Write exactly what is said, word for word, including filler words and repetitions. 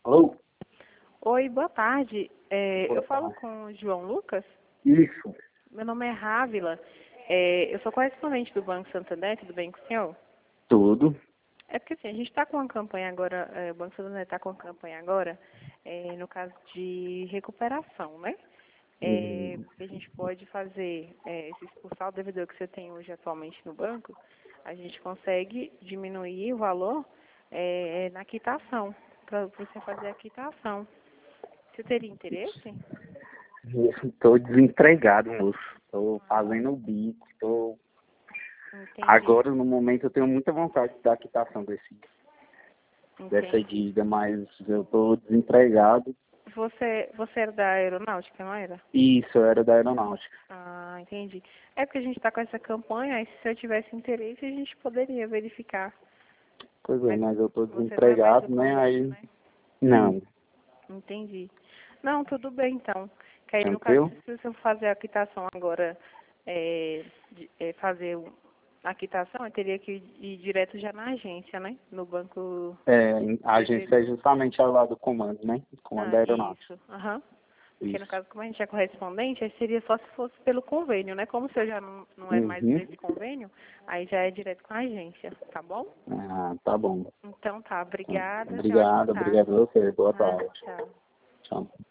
Alô? Oi, boa tarde. É, Boa eu falo tarde. com o João Lucas. Isso, Meu nome é Rávila. É, eu sou correspondente do Banco Santander, tudo bem com o senhor? tudo. É porque assim, a gente está com uma campanha agora, é, o Banco Santander está com uma campanha agora, é, no caso de recuperação, né? É, Uhum. porque a gente pode fazer é, esse expulsar o devedor que você tem hoje atualmente no banco, a gente consegue diminuir o valor é, na quitação, para você fazer a quitação. Você teria interesse? Estou desempregado, moço. Estou fazendo o bico. Tô... Entendi, Agora, no momento, eu tenho muita vontade da quitação desse, dessa entendi. dívida, mas eu estou desempregado. Você, você era da aeronáutica, não era? Isso, eu era da aeronáutica. Ah, entendi. É porque a gente está com essa campanha, e se eu tivesse interesse, a gente poderia verificar. Pois é, Mas mas eu estou você não é mais do desempregado, né? convênio, Aí, né? não. Entendi. Não, tudo bem então. Que aí no caso, Tranquilo? se você for fazer a quitação agora, é, de- é, fazer o- a quitação, eu teria que ir direto já na agência, né? No banco É, a agência é devedor. justamente ao lado do comando, né? Comando Ah, da aeronáutica. isso. Aham. Porque no Isso. caso, como a gente é correspondente, aí seria só se fosse pelo convênio, né? Como o senhor já não, não é mais Uhum. desse convênio, aí já é direto com a agência, tá bom? Ah, tá bom. Então tá, Então, obrigada, tenha uma ótima obrigado, tarde. obrigado a você. Boa Nada, tarde. tchau. Tchau.